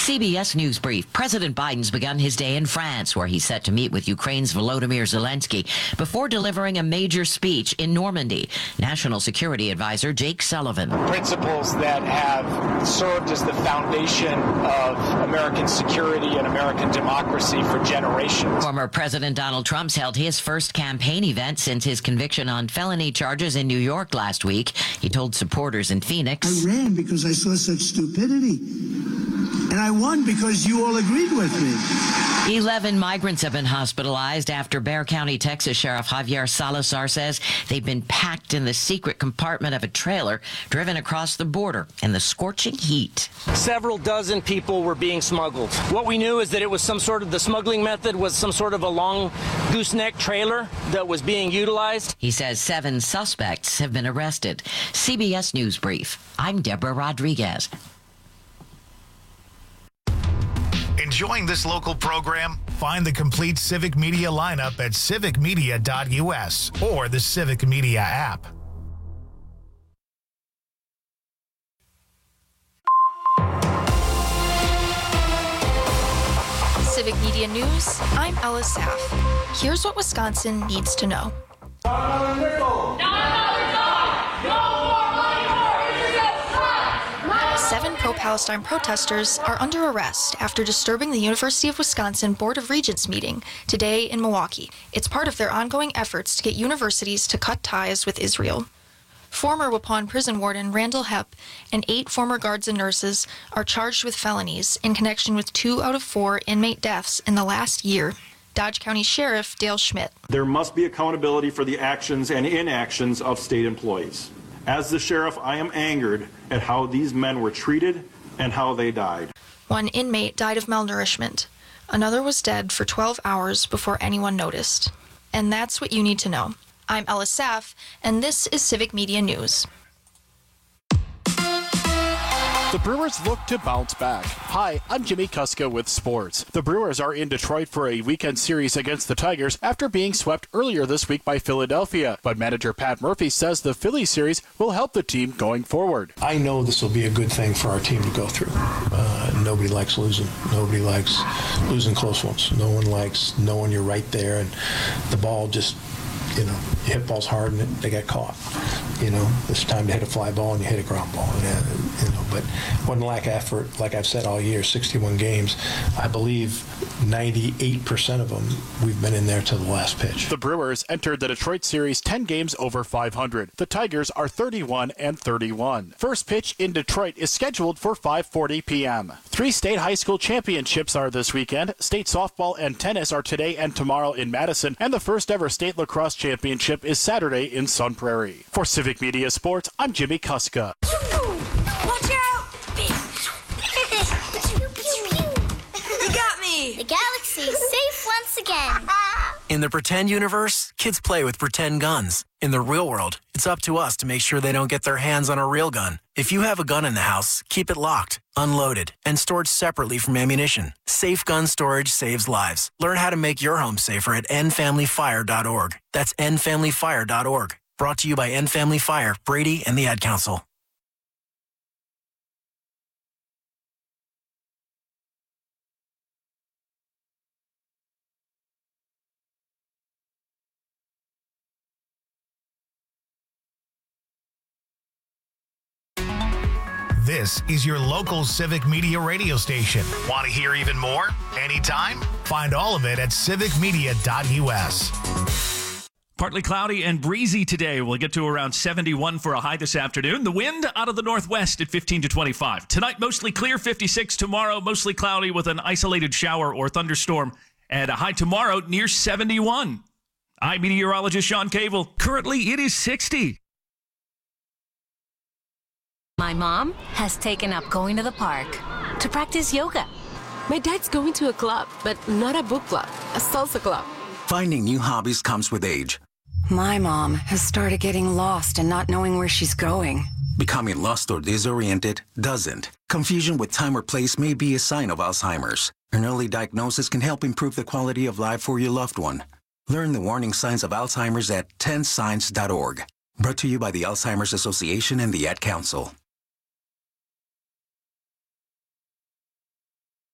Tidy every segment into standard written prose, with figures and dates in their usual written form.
CBS News Brief. President Biden's begun his day in France, where he's set to meet with Ukraine's Volodymyr Zelensky before delivering a major speech in Normandy. National Security Advisor Jake Sullivan. Principles that have served as the foundation of American security and American democracy for generations. Former President Donald Trump's held his first campaign event since his conviction on felony charges in New York last week. He told supporters in Phoenix, I ran because I saw such stupidity. And I won because you all agreed with me. 11 migrants have been hospitalized after Bexar County, Texas Sheriff Javier Salazar says they've been packed in the secret compartment of a trailer driven across the border in the scorching heat. Several dozen people were being smuggled. What we knew is that it was the smuggling method was some sort of a long gooseneck trailer that was being utilized. He says 7 suspects have been arrested. CBS News Brief. I'm Deborah Rodriguez. Enjoying this local program? Find the complete Civic Media lineup at civicmedia.us or the Civic Media app. Civic Media News, I'm Ella Saff. Here's what Wisconsin needs to know. Seven pro-Palestine protesters are under arrest after disturbing the University of Wisconsin Board of Regents meeting today in Milwaukee. It's part of their ongoing efforts to get universities to cut ties with Israel. Former Waupun prison warden Randall Hepp and 8 former guards and nurses are charged with felonies in connection with 2 out of 4 inmate deaths in the last year. Dodge County Sheriff Dale Schmidt. There must be accountability for the actions and inactions of state employees. As the sheriff, I am angered at how these men were treated and how they died. 1 inmate died of malnourishment. Another was dead for 12 hours before anyone noticed. And that's what you need to know. I'm Ella Saff, and this is Civic Media News. The Brewers look to bounce back. Hi, I'm Jimmy Kuska with sports. The Brewers are in Detroit for a weekend series against the Tigers after being swept earlier this week by Philadelphia. But manager Pat Murphy says the Phillies series will help the team going forward. I know this will be a good thing for our team to go through. Nobody likes losing. Nobody likes losing close ones. No one likes knowing you're right there and the ball just, you hit balls hard and they get caught. It's time to hit a fly ball and you hit a ground ball. But one lack of effort, like I've said all year, 61 games, I believe 98% of them, we've been in there to the last pitch. The Brewers entered the Detroit series 10 games over 500. The Tigers are 31-31. First pitch in Detroit is scheduled for 5:40 p.m. 3 state high school championships are this weekend. State softball and tennis are today and tomorrow in Madison, and the first ever state lacrosse championship is Saturday in Sun Prairie. For Civic Media Sports, I'm Jimmy Kuska. Watch out! You got me! The galaxy is safe once again. In the pretend universe, kids play with pretend guns. In the real world, it's up to us to make sure they don't get their hands on a real gun. If you have a gun in the house, keep it locked, unloaded, and stored separately from ammunition. Safe gun storage saves lives. Learn how to make your home safer at endfamilyfire.org. That's endfamilyfire.org. Brought to you by End Family Fire, Brady, and the Ad Council. This is your local Civic Media radio station. Want to hear even more? Anytime? Find all of it at civicmedia.us. Partly cloudy and breezy today. We'll get to around 71 for a high this afternoon. The wind out of the northwest at 15 to 25. Tonight, mostly clear, 56. Tomorrow, mostly cloudy with an isolated shower or thunderstorm. And a high tomorrow near 71. I'm meteorologist Sean Cable. Currently, it is 60. My mom has taken up going to the park to practice yoga. My dad's going to a club, but not a book club, a salsa club. Finding new hobbies comes with age. My mom has started getting lost and not knowing where she's going. Becoming lost or disoriented doesn't. Confusion with time or place may be a sign of Alzheimer's. An early diagnosis can help improve the quality of life for your loved one. Learn the warning signs of Alzheimer's at 10signs.org. Brought to you by the Alzheimer's Association and the Ad Council.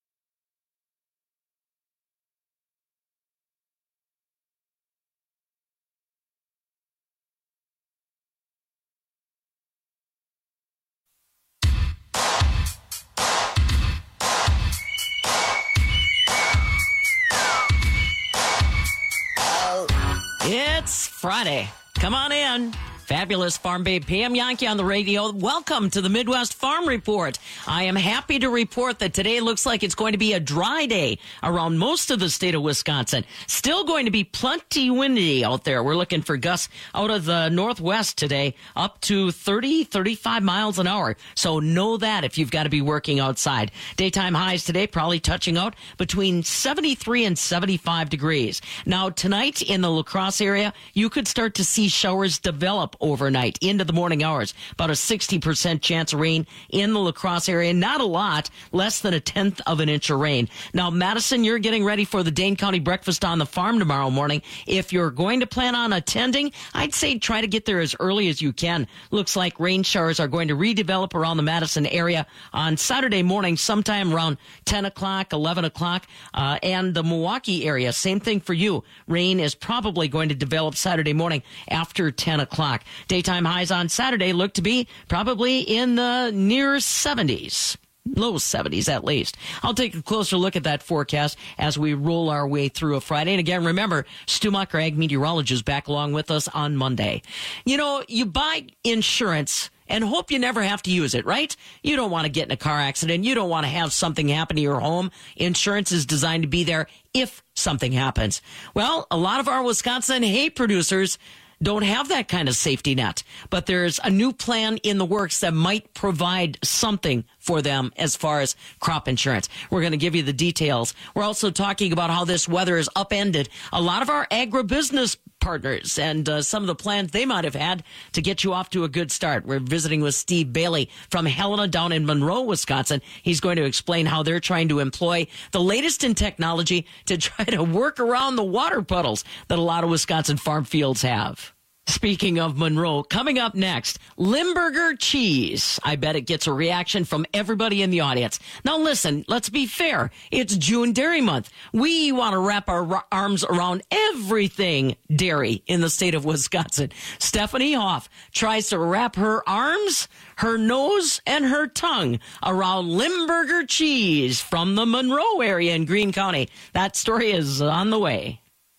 Friday. Come on in. Fabulous Farm Babe Pam Yankee on the radio. Welcome to the Midwest Farm Report. I am happy to report that today looks like it's going to be a dry day around most of the state of Wisconsin. Still going to be plenty windy out there. We're looking for gusts out of the northwest today up to 30, 35 miles an hour. So know that if you've got to be working outside. Daytime highs today probably touching out between 73 and 75 degrees. Now tonight in the La Crosse area, you could start to see showers develop overnight into the morning hours. About a 60% chance of rain in the La Crosse area. Not a lot, less than 1/10 of an inch of rain. Now, Madison, you're getting ready for the Dane County Breakfast on the Farm tomorrow morning. If you're going to plan on attending, I'd say try to get there as early as you can. Looks like rain showers are going to redevelop around the Madison area on Saturday morning, sometime around 10 o'clock, 11 o'clock, and the Milwaukee area. Same thing for you. Rain is probably going to develop Saturday morning after 10 o'clock. Daytime highs on Saturday look to be probably in the near 70s. Low 70s at least. I'll take a closer look at that forecast as we roll our way through a Friday. And again, remember, Stu Muck, our ag meteorologist, is back along with us on Monday. You know, you buy insurance and hope you never have to use it, right? You don't want to get in a car accident. You don't want to have something happen to your home. Insurance is designed to be there if something happens. Well, a lot of our Wisconsin hay producers don't have that kind of safety net, but there's a new plan in the works that might provide something for them as far as crop insurance. We're going to give you the details. We're also talking about how this weather has upended a lot of our agribusiness partners and some of the plans they might have had to get you off to a good start. We're visiting with Steve Bailey from Helena down in Monroe, Wisconsin. He's going to explain how they're trying to employ the latest in technology to try to work around the water puddles that a lot of Wisconsin farm fields have. Speaking of Monroe, coming up next, Limburger cheese. I bet it gets a reaction from everybody in the audience. Now listen, let's be fair. It's June Dairy Month. We want to wrap our arms around everything dairy in the state of Wisconsin. Stephanie Hoff tries to wrap her arms, her nose, and her tongue around Limburger cheese from the Monroe area in Greene County. That story is on the way.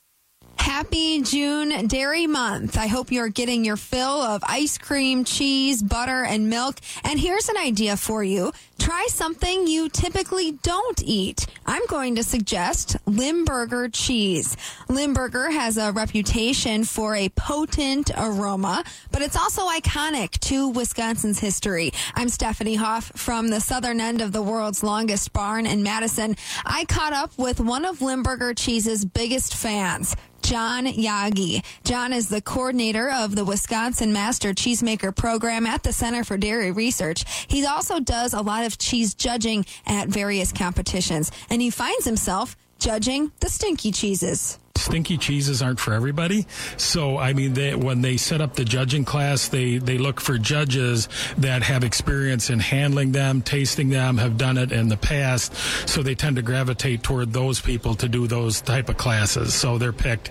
Happy June Dairy Month. I hope you're getting your fill of ice cream, cheese, butter, and milk. And here's an idea for you. Try something you typically don't eat. I'm going to suggest Limburger cheese. Limburger has a reputation for a potent aroma, but it's also iconic to Wisconsin's history. I'm Stephanie Hoff from the southern end of the world's longest barn in Madison. I caught up with one of Limburger cheese's biggest fans, John Yagi. John is the coordinator of the Wisconsin Master Cheesemaker Program at the Center for Dairy Research. He also does a lot of cheese judging at various competitions, and he finds himself judging the stinky cheeses. Stinky cheeses aren't for everybody. So, I mean, when they set up the judging class, they look for judges that have experience in handling them, tasting them, have done it in the past. So they tend to gravitate toward those people to do those type of classes. So they're picked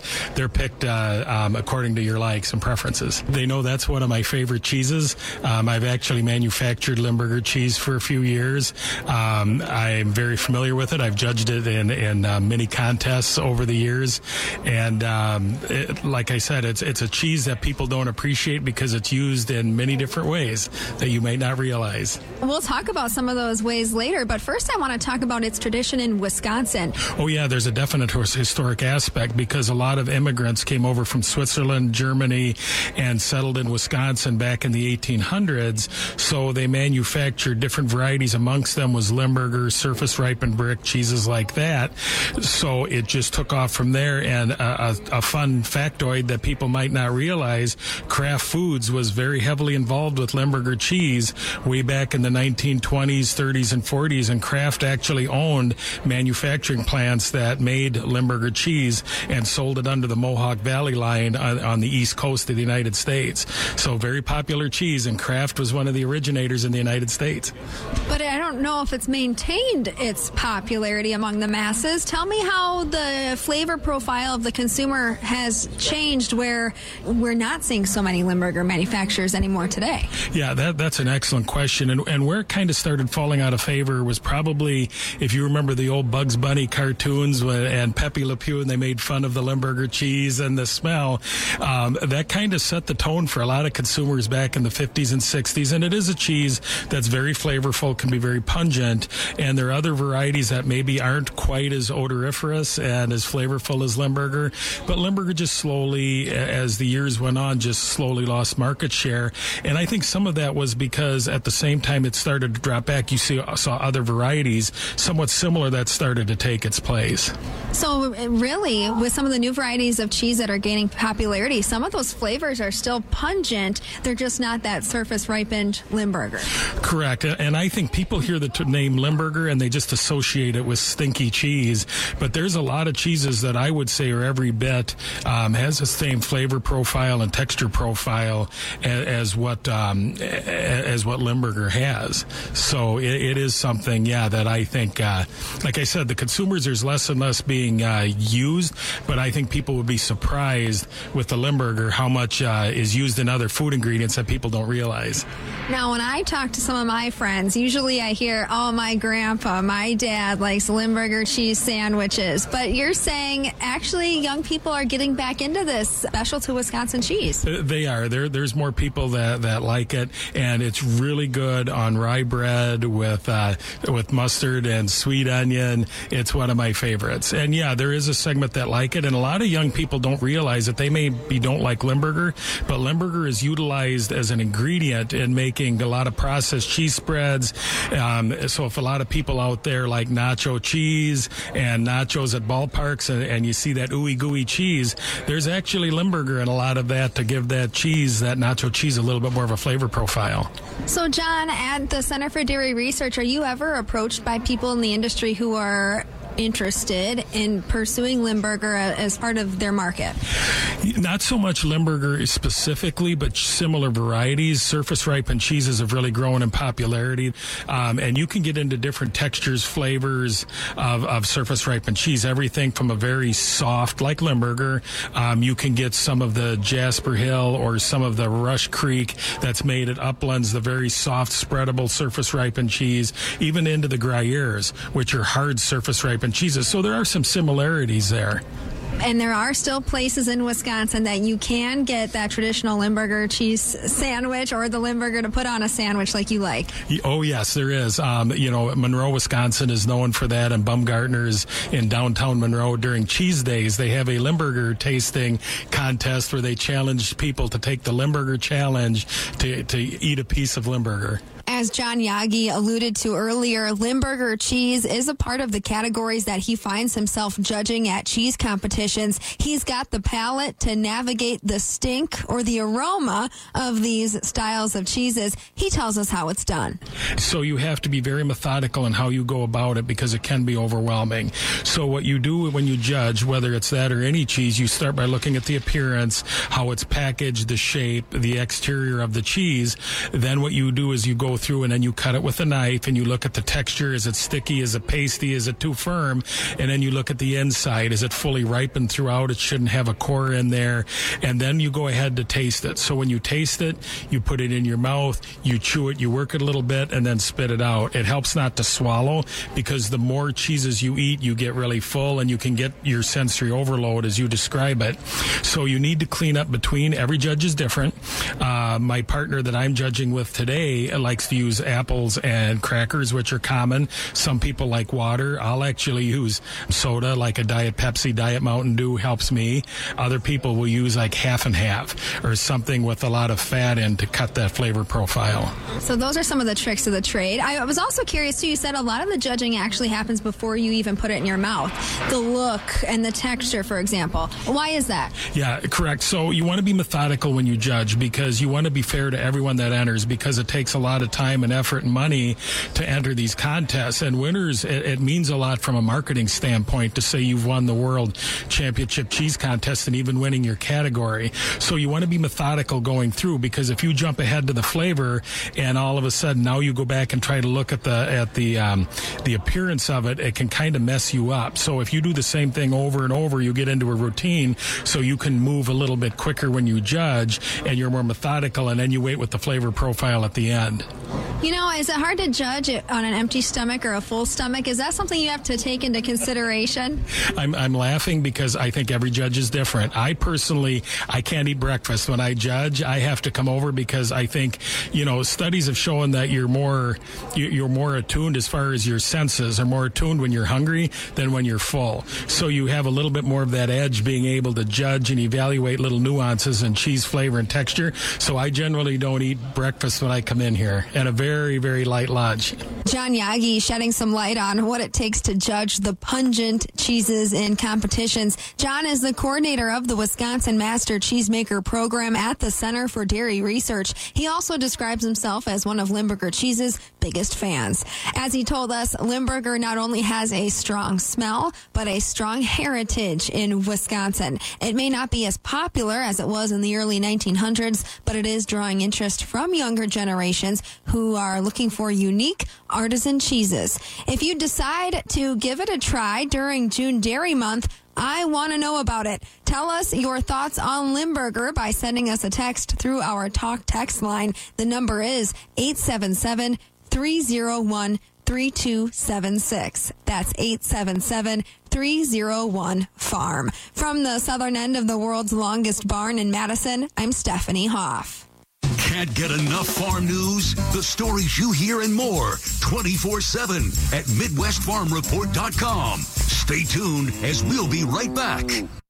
according to your likes and preferences. They know that's one of my favorite cheeses. I've actually manufactured Limburger cheese for a few years. I'm very familiar with it. I've judged it in many contests over the years. And like I said, it's a cheese that people don't appreciate because it's used in many different ways that you may not realize. We'll talk about some of those ways later, but first I want to talk about its tradition in Wisconsin. Oh, yeah, there's a definite historic aspect because a lot of immigrants came over from Switzerland, Germany, and settled in Wisconsin back in the 1800s. So they manufactured different varieties. Amongst them was Limburger, surface ripened brick, cheeses like that. So it just took off from there. And a fun factoid that people might not realize, Kraft Foods was very heavily involved with Limburger cheese way back in the 1920s, 30s, and 40s. And Kraft actually owned manufacturing plants that made Limburger cheese and sold it under the Mohawk Valley line on the east coast of the United States. So very popular cheese, and Kraft was one of the originators in the United States. But I don't don't know if it's maintained its popularity among the masses. Tell me how the flavor profile of the consumer has changed where we're not seeing so many Limburger manufacturers anymore today. Yeah, that's an excellent question. And where it kind of started falling out of favor was probably, if you remember the old Bugs Bunny cartoons and Pepe Le Pew, and they made fun of the Limburger cheese and the smell. That kind of set the tone for a lot of consumers back in the 50s and 60s. And it is a cheese that's very flavorful, can be very pungent. And there are other varieties that maybe aren't quite as odoriferous and as flavorful as Limburger. But Limburger just slowly, as the years went on, just slowly lost market share. And I think some of that was because at the same time it started to drop back, you saw other varieties somewhat similar that started to take its place. So really, with some of the new varieties of cheese that are gaining popularity, some of those flavors are still pungent. They're just not that surface-ripened Limburger. Correct. And I think people hear the name Limburger and they just associate it with stinky cheese. But there's a lot of cheeses that I would say are every bit has the same flavor profile and texture profile as what Limburger has. So it is something, that I think, like I said, the consumers, there's less and less being used, but I think people would be surprised with the Limburger how much is used in other food ingredients that people don't realize. Now, when I talk to some of my friends, usually I hear, my grandpa, my dad likes Limburger cheese sandwiches. But you're saying actually young people are getting back into this special to Wisconsin cheese. They are. There's more people that like it, and it's really good on rye bread with mustard and sweet onion. It's one of my favorites. And there is a segment that like it, and a lot of young people don't realize that they maybe don't like Limburger, but Limburger is utilized as an ingredient in making a lot of processed cheese spreads. So if a lot of people out there like nacho cheese and nachos at ballparks, and you see that ooey gooey cheese, there's actually Limburger in a lot of that to give that nacho cheese a little bit more of a flavor profile. So John, at the Center for Dairy Research, are you ever approached by people in the industry who are interested in pursuing Limburger as part of their market? Not so much Limburger specifically, but similar varieties. Surface ripened cheeses have really grown in popularity, and you can get into different textures, flavors of surface ripened cheese. Everything from a very soft, like Limburger, you can get some of the Jasper Hill or some of the Rush Creek that's made at Uplands, the very soft, spreadable surface ripened cheese, even into the Gruyères, which are hard surface ripened cheeses. So there are some similarities there. And there are still places in Wisconsin that you can get that traditional Limburger cheese sandwich or the Limburger to put on a sandwich like you like. Oh, yes, there is. Monroe, Wisconsin is known for that, and Bumgartner's in downtown Monroe during Cheese Days. They have a Limburger tasting contest where they challenge people to take the Limburger challenge to eat a piece of Limburger. As John Yagi alluded to earlier, Limburger cheese is a part of the categories that he finds himself judging at cheese competitions. He's got the palate to navigate the stink or the aroma of these styles of cheeses. He tells us how it's done. So you have to be very methodical in how you go about it because it can be overwhelming. So what you do when you judge, whether it's that or any cheese, you start by looking at the appearance, how it's packaged, the shape, the exterior of the cheese. Then what you do is you go through and then you cut it with a knife and you look at the texture. Is it sticky? Is it pasty? Is it too firm? And then you look at the inside. Is it fully ripened throughout? It shouldn't have a core in there. And then you go ahead to taste it. So when you taste it, you put it in your mouth, you chew it, you work it a little bit, and then spit it out. It helps not to swallow because the more cheeses you eat, you get really full and you can get your sensory overload as you describe it. So you need to clean up between. Every judge is different. My partner that I'm judging with today likes to use apples and crackers, which are common. Some people like water. I'll actually use soda, like a Diet Pepsi, Diet Mountain Dew helps me. Other people will use like half and half or something with a lot of fat in to cut that flavor profile. So those are some of the tricks of the trade. I was also curious too, you said a lot of the judging actually happens before you even put it in your mouth. The look and the texture, for example. Why is that? Yeah, correct. So you want to be methodical when you judge. judge because you want to be fair to everyone that enters, because it takes a lot of time and effort and money to enter these contests. And winners, it means a lot from a marketing standpoint to say you've won the World Championship Cheese Contest and even winning your category. So you want to be methodical going through, because if you jump ahead to the flavor and all of a sudden now you go back and try to look at the appearance of it, it can kind of mess you up. So if you do the same thing over and over, you get into a routine, so you can move a little bit quicker when you judge, and you're more methodical, and then you wait with the flavor profile at the end. You know, is it hard to judge it on an empty stomach or a full stomach? Is that something you have to take into consideration? I'm laughing because I think every judge is different. I personally, I can't eat breakfast when I judge. I have to come over because I think, studies have shown that you're more attuned as far as your senses are more attuned when you're hungry than when you're full. So you have a little bit more of that edge, being able to judge and evaluate little nuances in cheese flavor and texture. So I generally don't eat breakfast when I come in here, and a very, very light lunch. John Yagi shedding some light on what it takes to judge the pungent cheeses in competitions. John is the coordinator of the Wisconsin Master Cheesemaker program at the Center for Dairy Research. He also describes himself as one of Limburger Cheese's biggest fans. As he told us, Limburger not only has a strong smell, but a strong heritage in Wisconsin. It may not be as popular as it was in the early 1900s, but it is drawing interest from younger generations who are looking for unique artisan cheeses. If you decide to give it a try during June Dairy Month, I want to know about it. Tell us your thoughts on Limburger by sending us a text through our talk text line. The number is 877-301-3276. That's 877-301-FARM. From the southern end of the world's longest barn in Madison, I'm Stephanie Hoff. Can't get enough farm news? The stories you hear and more 24/7 at MidwestFarmReport.com. Stay tuned as we'll be right back.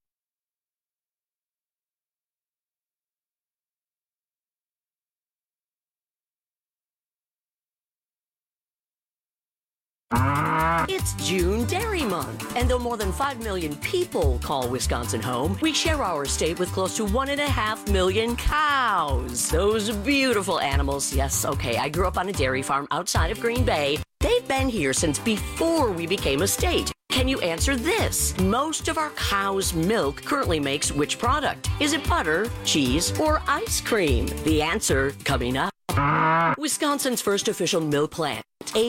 It's June Dairy Month, and though more than 5 million people call Wisconsin home, we share our state with close to 1.5 million cows. Those beautiful animals. Yes, okay, I grew up on a dairy farm outside of Green Bay. They've been here since before we became a state. Can you answer this? Most of our cow's milk currently makes which product? Is it butter, cheese, or ice cream? The answer coming up. Wisconsin's first official milk plant,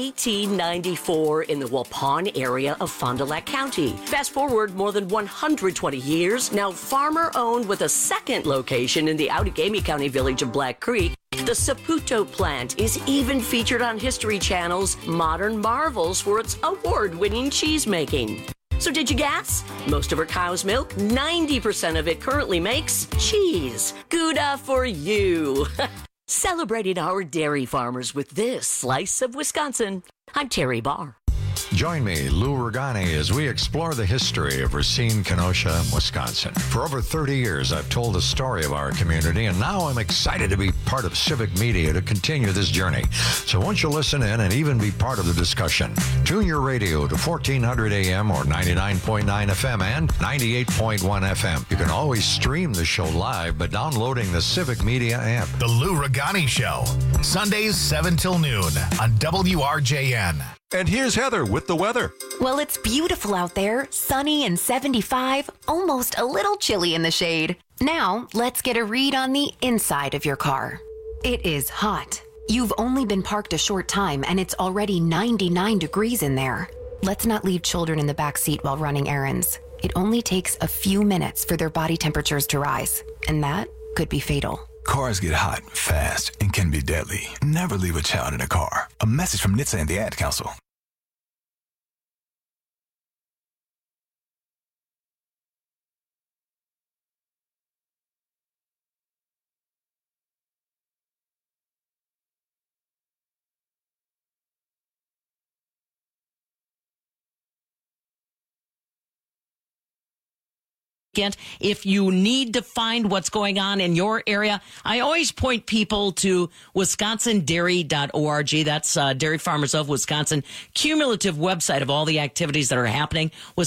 1894, in the Waupun area of Fond du Lac County. Fast forward more than 120 years, now farmer-owned with a second location in the Outagamie County village of Black Creek. The Saputo plant is even featured on History Channel's Modern Marvels for its award-winning cheese making. So did you guess? Most of our cow's milk, 90% of it currently makes cheese. Gouda for you. Celebrating our dairy farmers with this slice of Wisconsin. I'm Terry Barr. Join me, Lou Ragani, as we explore the history of Racine, Kenosha, Wisconsin. For over 30 years, I've told the story of our community, and now I'm excited to be part of Civic Media to continue this journey. So won't you listen in and even be part of the discussion? Tune your radio to 1400 AM or 99.9 FM and 98.1 FM. You can always stream the show live by downloading the Civic Media app. The Lou Ragani Show, Sundays 7 till noon on WRJN. And here's Heather with the weather. Well, it's beautiful out there, sunny and 75, almost a little chilly in the shade. Now, let's get a read on the inside of your car. It is hot. You've only been parked a short time and it's already 99 degrees in there. Let's not leave children in the back seat while running errands. It only takes a few minutes for their body temperatures to rise, and that could be fatal. Cars get hot fast and can be deadly. Never leave a child in a car. A message from NHTSA and the Ad Council. If you need to find what's going on in your area, I always point people to WisconsinDairy.org. That's Dairy Farmers of Wisconsin, cumulative website of all the activities that are happening,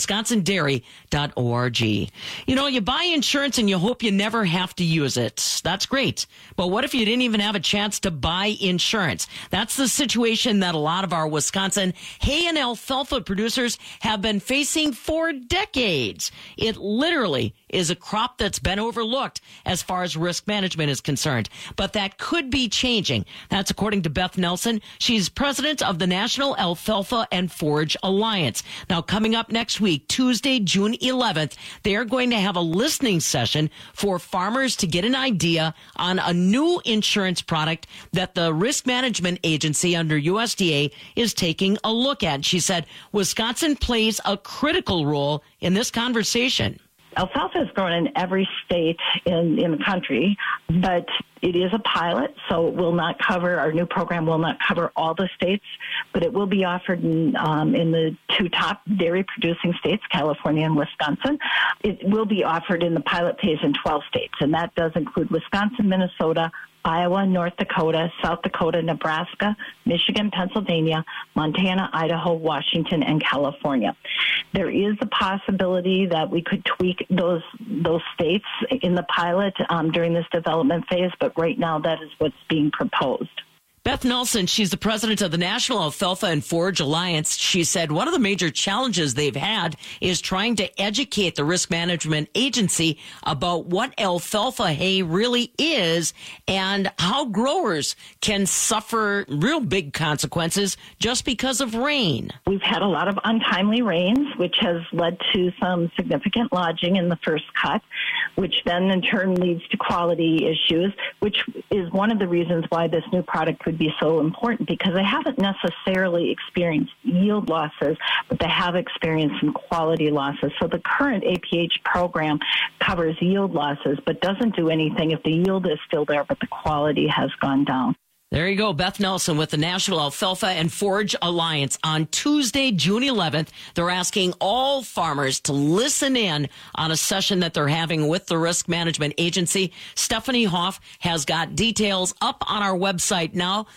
WisconsinDairy.org. You know, you buy insurance and you hope you never have to use it. That's great. But what if you didn't even have a chance to buy insurance? That's the situation that a lot of our Wisconsin hay and alfalfa producers have been facing for decades. It literally is a crop that's been overlooked as far as risk management is concerned. But that could be changing. That's according to Beth Nelson. She's president of the National Alfalfa and Forage Alliance. Now, coming up next week, Tuesday, June 11th, they are going to have a listening session for farmers to get an idea on a new insurance product that the Risk Management Agency under USDA is taking a look at. She said Wisconsin plays a critical role in this conversation. Alfalfa is grown in every state in the country, but it is a pilot, so it will not cover, our new program will not cover all the states, but it will be offered in the two top dairy producing states, California and Wisconsin. It will be offered in the pilot phase in 12 states, and that does include Wisconsin, Minnesota, Iowa, North Dakota, South Dakota, Nebraska, Michigan, Pennsylvania, Montana, Idaho, Washington, and California. There is a possibility that we could tweak those states in the pilot during this development phase, but right now that is what's being proposed. Beth Nelson, she's the president of the National Alfalfa and Forage Alliance. She said one of the major challenges they've had is trying to educate the Risk Management Agency about what alfalfa hay really is and how growers can suffer real big consequences just because of rain. We've had a lot of untimely rains, which has led to some significant lodging in the first cut, which then in turn leads to quality issues, which is one of the reasons why this new product would be so important, because they haven't necessarily experienced yield losses, but they have experienced some quality losses. So the current APH program covers yield losses, but doesn't do anything if the yield is still there, but the quality has gone down. There you go. Beth Nelson with the National Alfalfa and Forage Alliance. On Tuesday, June 11th, they're asking all farmers to listen in on a session that they're having with the Risk Management Agency. Stephanie Hoff has got details up on our website now,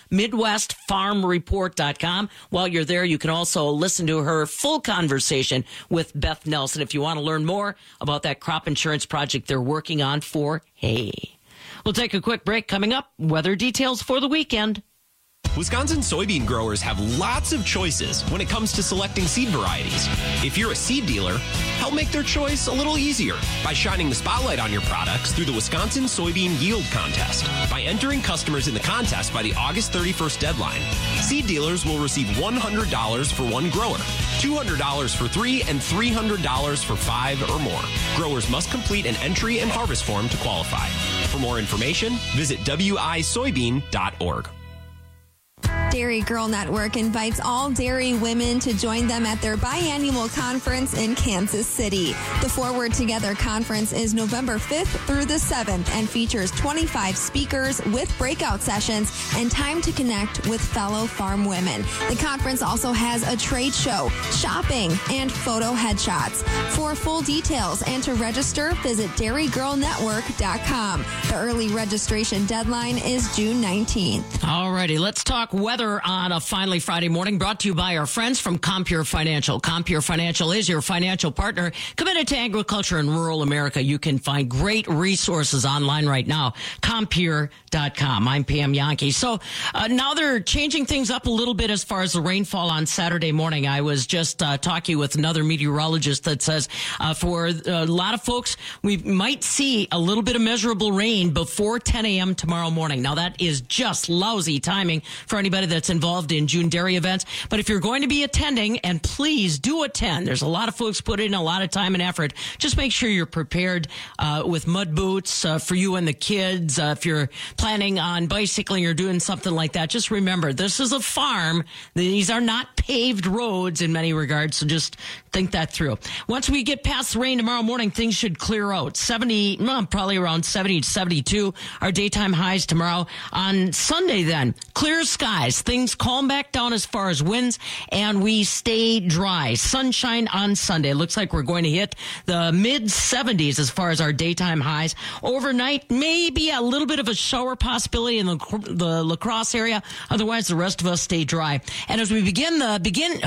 MidwestFarmReport.com. While you're there, you can also listen to her full conversation with Beth Nelson if you want to learn more about that crop insurance project they're working on for hay. We'll take a quick break. Coming up, weather details for the weekend. Wisconsin soybean growers have lots of choices when it comes to selecting seed varieties. If you're a seed dealer, help make their choice a little easier by shining the spotlight on your products through the Wisconsin Soybean Yield Contest. By entering customers in the contest by the August 31st deadline, seed dealers will receive $100 for one grower, $200 for 3, and $300 for 5 or more. Growers must complete an entry and harvest form to qualify. For more information, visit wisoybean.org. Dairy Girl Network invites all dairy women to join them at their biannual conference in Kansas City. The Forward Together Conference is November 5th through the 7th and features 25 speakers with breakout sessions and time to connect with fellow farm women. The conference also has a trade show, shopping, and photo headshots. For full details and to register, visit dairygirlnetwork.com. The early registration deadline is June 19th. All righty, let's talk weather on a finally Friday morning, brought to you by our friends from Compure Financial. Compure Financial is your financial partner committed to agriculture and rural America. You can find great resources online right now, Compure.com. I'm Pam Yankee. So now they're changing things up a little bit as far as the rainfall on Saturday morning. I was just talking with another meteorologist that says for a lot of folks, we might see a little bit of measurable rain before 10 a.m. tomorrow morning. Now that is just lousy timing for anybody that's involved in June dairy events. But if you're going to be attending, and please do attend, there's a lot of folks put in a lot of time and effort. Just make sure you're prepared with mud boots for you and the kids. If you're planning on bicycling or doing something like that, just remember, this is a farm. These are not paved roads in many regards, so just think that through. Once we get past the rain tomorrow morning, things should clear out. 70, probably around 70 to 72 are daytime highs tomorrow. On Sunday then, clear skies. as things calm back down as far as winds, and we stay dry. Sunshine on Sunday. Looks like we're going to hit the mid-70s as far as our daytime highs. Overnight, maybe a little bit of a shower possibility in the La Crosse area. Otherwise, the rest of us stay dry. And as we begin the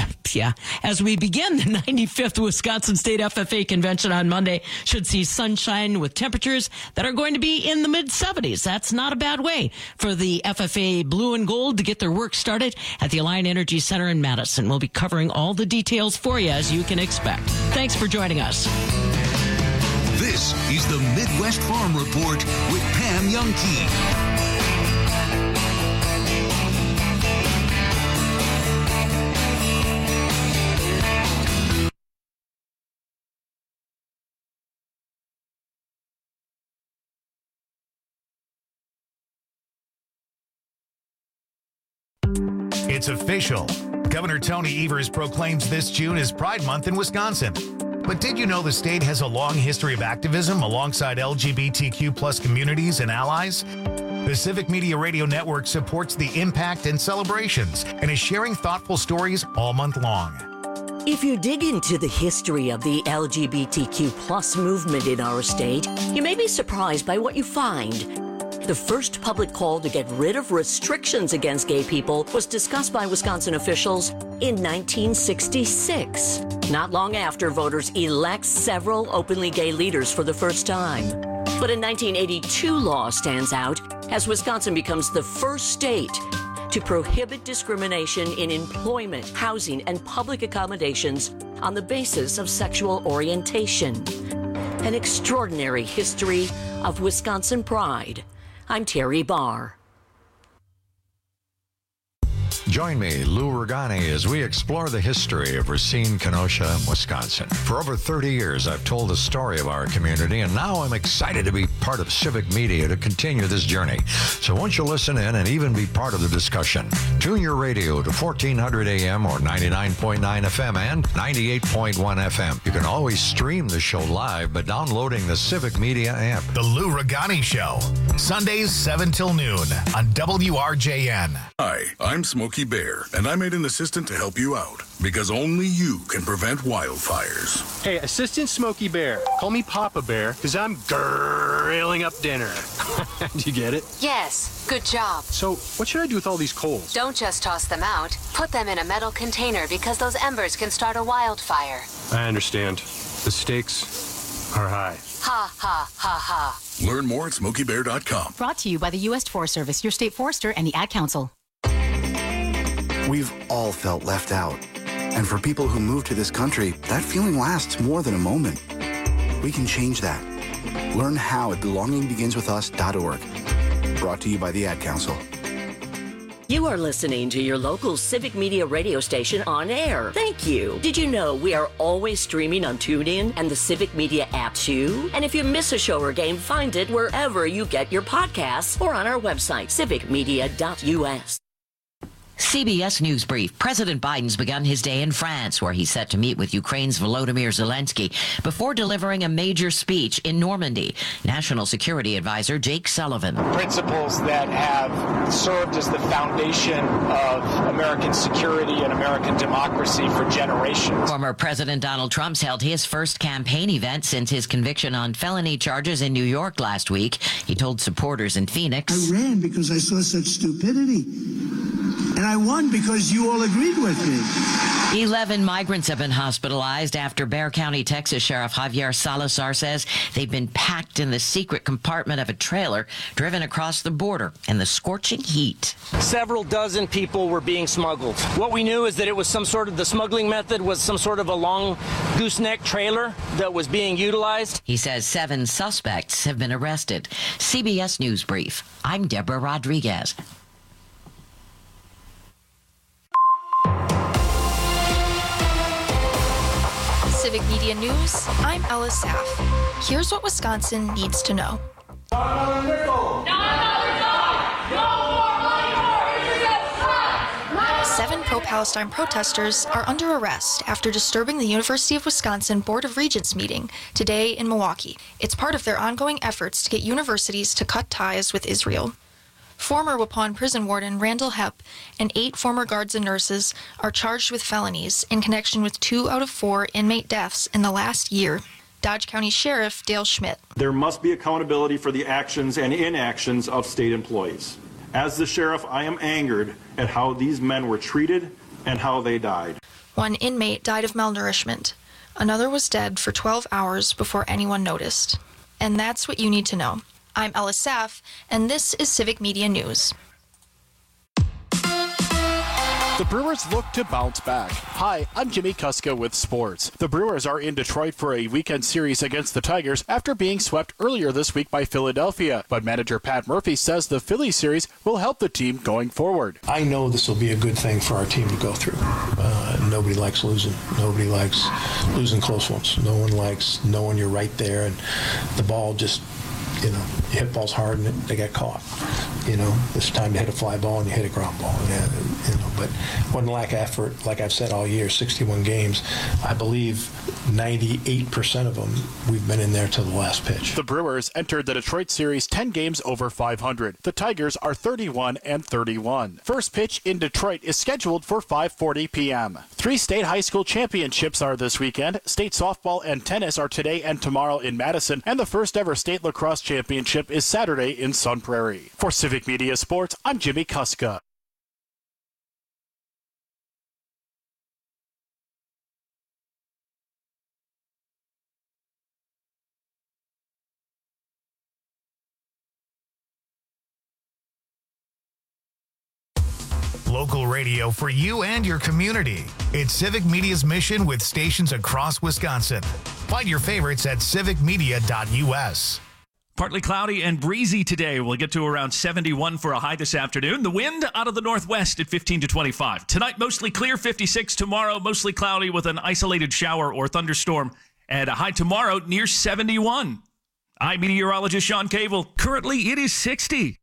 95th Wisconsin State FFA Convention on Monday, should see sunshine with temperatures that are going to be in the mid-70s. That's not a bad way for the FFA Blue and Gold to get their work started at the Alliant Energy Center in Madison. We'll be covering all the details for you, as you can expect. Thanks for joining us. This is the Midwest Farm Report with Pam Youngkey. It's official. Governor Tony Evers proclaims this June as Pride Month in Wisconsin. But did you know the state has a long history of activism alongside LGBTQ plus communities and allies? The Civic Media Radio Network supports the impact and celebrations and is sharing thoughtful stories all month long. If you dig into the history of the LGBTQ plus movement in our state, you may be surprised by what you find. The first public call to get rid of restrictions against gay people was discussed by Wisconsin officials in 1966, not long after voters elect several openly gay leaders for the first time. But a 1982 law stands out as Wisconsin becomes the first state to prohibit discrimination in employment, housing, and public accommodations on the basis of sexual orientation. An extraordinary history of Wisconsin pride. I'm Terry Barr. Join me, Lou Ragani, as we explore the history of Racine, Kenosha, Wisconsin. For over 30 years, I've told the story of our community, and now I'm excited to be part of Civic Media to continue this journey. So won't you listen in and even be part of the discussion? Tune your radio to 1400 AM or 99.9 FM and 98.1 FM. You can always stream the show live by downloading the Civic Media app. The Lou Ragani Show, Sundays 7 till noon on WRJN. Hi, I'm Smokey Bear, and I made an assistant to help you out, because only you can prevent wildfires. Hey, Assistant Smokey Bear, call me Papa Bear, because I'm grilling up dinner. Do you get it? Yes, good job. So, what should I do with all these coals? Don't just toss them out. Put them in a metal container because those embers can start a wildfire. I understand. The stakes are high. Ha, ha, ha, ha. Learn more at SmokeyBear.com. Brought to you by the U.S. Forest Service, your state forester, and the Ad Council. We've all felt left out. And for people who move to this country, that feeling lasts more than a moment. We can change that. Learn how at belongingbeginswithus.org. Brought to you by the Ad Council. You are listening to your local Civic Media radio station on air. Thank you. Did you know we are always streaming on TuneIn and the Civic Media app too? And if you miss a show or game, find it wherever you get your podcasts or on our website, civicmedia.us. CBS News Brief. President Biden's begun his day in France, where he's set to meet with Ukraine's Volodymyr Zelensky before delivering a major speech in Normandy. National Security Advisor Jake Sullivan. Principles that have served as the foundation of American security and American democracy for generations. Former President Donald Trump's held his first campaign event since his conviction on felony charges in New York last week. He told supporters in Phoenix, I ran because I saw such stupidity. And I won because you all agreed with me. 11 migrants have been hospitalized after Bexar County, Texas Sheriff Javier Salazar says they've been packed in the secret compartment of a trailer driven across the border in the scorching heat. Several dozen people were being smuggled. What we knew is that it was the smuggling method was some sort of a long gooseneck trailer that was being utilized. He says 7 suspects have been arrested. CBS News Brief. I'm Deborah Rodriguez. Civic Media News, I'm Ella Saff. Here's what Wisconsin needs to know. Seven pro-Palestine protesters are under arrest after disturbing the University of Wisconsin Board of Regents meeting today in Milwaukee. It's part of their ongoing efforts to get universities to cut ties with Israel. Former Waupun prison warden Randall Hepp and 8 former guards and nurses are charged with felonies in connection with 2 out of 4 inmate deaths in the last year. Dodge County Sheriff Dale Schmidt. There must be accountability for the actions and inactions of state employees. As the sheriff, I am angered at how these men were treated and how they died. 1 inmate died of malnourishment. Another was dead for 12 hours before anyone noticed. And that's what you need to know. I'm Ella Saff, and this is Civic Media News. The Brewers look to bounce back. Hi, I'm Jimmy Kuska with sports. The Brewers are in Detroit for a weekend series against the Tigers after being swept earlier this week by Philadelphia. But manager Pat Murphy says the Phillies series will help the team going forward. I know this will be a good thing for our team to go through. Nobody likes losing. Nobody likes losing close ones. No one likes knowing you're right there and the ball just, you hit balls hard and they get caught. It's time to hit a fly ball and you hit a ground ball. But one lack of effort, like I've said all year, 61 games, I believe 98% of them, we've been in there till the last pitch. The Brewers entered the Detroit series 10 games over 500. The Tigers are 31-31. First pitch in Detroit is scheduled for 5:40 p.m. 3 state high school championships are this weekend. State softball and tennis are today and tomorrow in Madison, and the first ever state lacrosse championship is Saturday in Sun Prairie. For Civic Media Sports, I'm Jimmy Kuska. Local radio for you and your community. It's Civic Media's mission with stations across Wisconsin. Find your favorites at civicmedia.us. Partly cloudy and breezy today. We'll get to around 71 for a high this afternoon. The wind out of the northwest at 15 to 25. Tonight, mostly clear, 56. Tomorrow, mostly cloudy with an isolated shower or thunderstorm. And a high tomorrow near 71. I'm meteorologist Sean Cable. Currently, it is 60.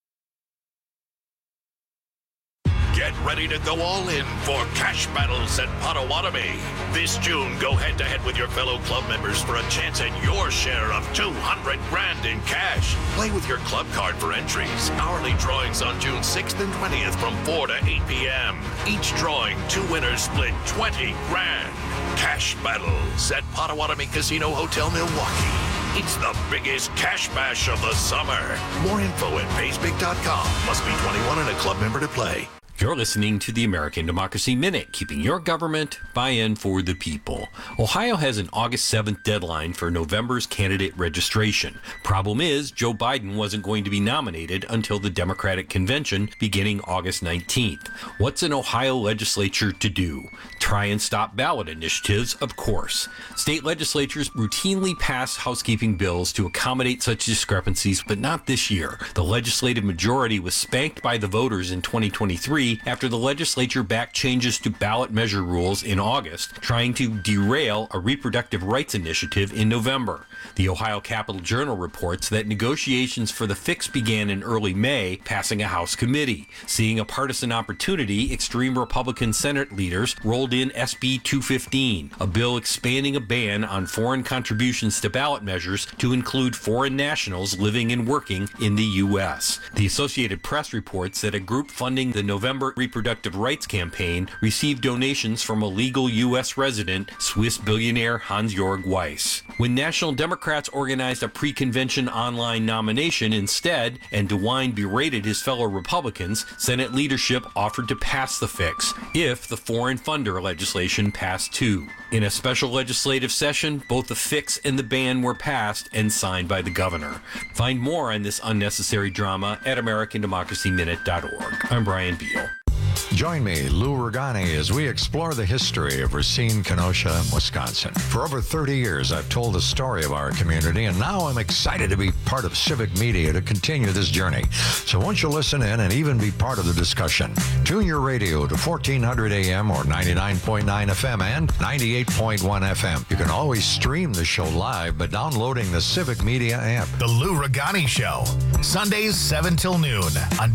Get ready to go all in for Cash Battles at Potawatomi. This June, go head-to-head with your fellow club members for a chance at your share of $200 grand in cash. Play with your club card for entries. Hourly drawings on June 6th and 20th from 4 to 8 p.m. Each drawing, 2 winners split 20 grand. Cash Battles at Potawatomi Casino Hotel, Milwaukee. It's the biggest cash bash of the summer. More info at paysbig.com. Must be 21 and a club member to play. You're listening to the American Democracy Minute, keeping your government buy-in for the people. Ohio has an August 7th deadline for November's candidate registration. Problem is, Joe Biden wasn't going to be nominated until the Democratic Convention beginning August 19th. What's an Ohio legislature to do? Try and stop ballot initiatives, of course. State legislatures routinely pass housekeeping bills to accommodate such discrepancies, but not this year. The legislative majority was spanked by the voters in 2023 after the legislature backed changes to ballot measure rules in August, trying to derail a reproductive rights initiative in November. The Ohio Capital Journal reports that negotiations for the fix began in early May, passing a House committee. Seeing a partisan opportunity, extreme Republican Senate leaders rolled in SB 215, a bill expanding a ban on foreign contributions to ballot measures to include foreign nationals living and working in the U.S. The Associated Press reports that a group funding the November reproductive rights campaign received donations from a legal U.S. resident, Swiss billionaire Hans-Jörg Weiss. When National Democrats organized a pre-convention online nomination instead, and DeWine berated his fellow Republicans, Senate leadership offered to pass the fix if the foreign funder legislation passed too. In a special legislative session, both the fix and the ban were passed and signed by the governor. Find more on this unnecessary drama at AmericanDemocracyMinute.org. I'm Brian Beal. Join me, Lou Ragani, as we explore the history of Racine, Kenosha, Wisconsin. For over 30 years, I've told the story of our community, and now I'm excited to be part of Civic Media to continue this journey. So won't you listen in and even be part of the discussion? Tune your radio to 1400 AM or 99.9 FM and 98.1 FM. You can always stream the show live by downloading the Civic Media app. The Lou Ragani Show, Sundays 7 till noon on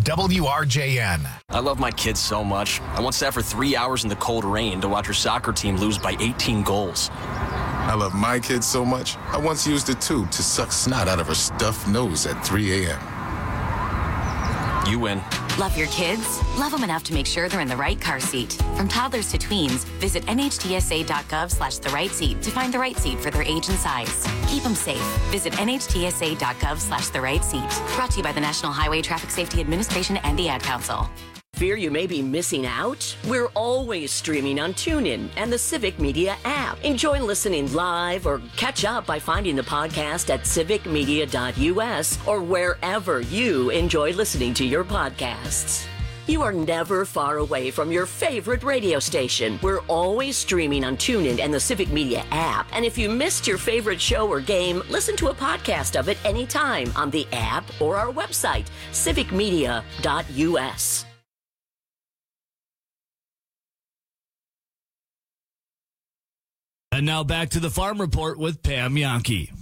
WRJN. I love my kids so much. I once sat for 3 hours in the cold rain to watch her soccer team lose by 18 goals. I love my kids so much, I once used a tube to suck snot out of her stuffed nose at 3 a.m. You win. Love your kids? Love them enough to make sure they're in the right car seat. From toddlers to tweens, visit nhtsa.gov/the right seat to find the right seat for their age and size. Keep them safe. Visit nhtsa.gov/the right seat. Brought to you by the National Highway Traffic Safety Administration and the Ad Council. Fear you may be missing out? We're always streaming on TuneIn and the Civic Media app. Enjoy listening live or catch up by finding the podcast at civicmedia.us or wherever you enjoy listening to your podcasts. You are never far away from your favorite radio station. We're always streaming on TuneIn and the Civic Media app. And if you missed your favorite show or game, listen to a podcast of it anytime on the app or our website, civicmedia.us. And now back to the Farm Report with Pam Yankee.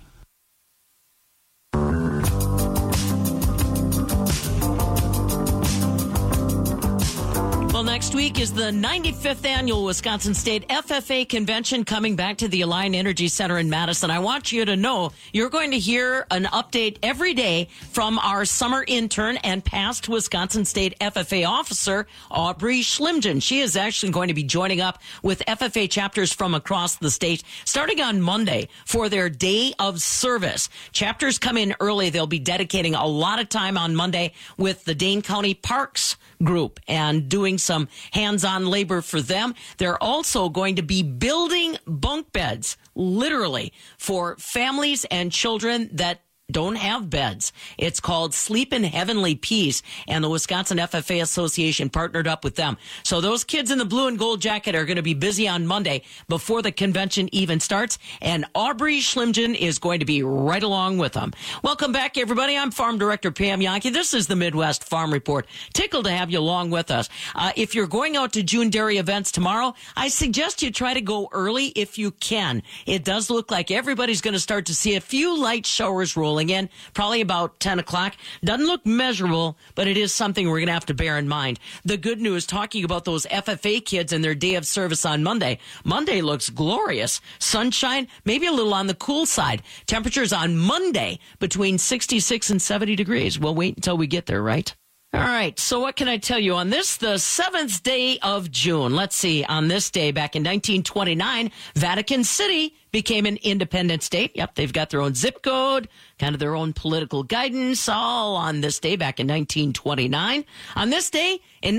Well, next week is the 95th annual Wisconsin State FFA Convention coming back to the Alliant Energy Center in Madison. I want you to know you're going to hear an update every day from our summer intern and past Wisconsin State FFA officer, Aubrey Schlimgen. She is actually going to be joining up with FFA chapters from across the state starting on Monday for their day of service. Chapters come in early. They'll be dedicating a lot of time on Monday with the Dane County Parks group and doing some hands-on labor for them. They're also going to be building bunk beds, literally, for families and children that don't have beds. It's called Sleep in Heavenly Peace, and the Wisconsin FFA Association partnered up with them. So those kids in the blue and gold jacket are going to be busy on Monday before the convention even starts, and Aubrey Schlimgen is going to be right along with them. Welcome back, everybody. I'm Farm Director Pam Yankee. This is the Midwest Farm Report. Tickled to have you along with us. If you're going out to June Dairy events tomorrow, I suggest you try to go early if you can. It does look like everybody's going to start to see a few light showers rolling in, probably about 10 o'clock. Doesn't look measurable, but it is something we're going to have to bear in mind. The good news, talking about those FFA kids and their day of service on Monday. Monday looks glorious. Sunshine, maybe a little on the cool side. Temperatures on Monday between 66 and 70 degrees. We'll wait until we get there, right? All right, so what can I tell you on this, the 7th day of June? Let's see, on this day back in 1929, Vatican City became an independent state. Yep, they've got their own zip code, kind of their own political guidance, all on this day back in 1929. On this day, in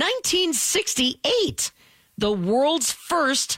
1968, the world's first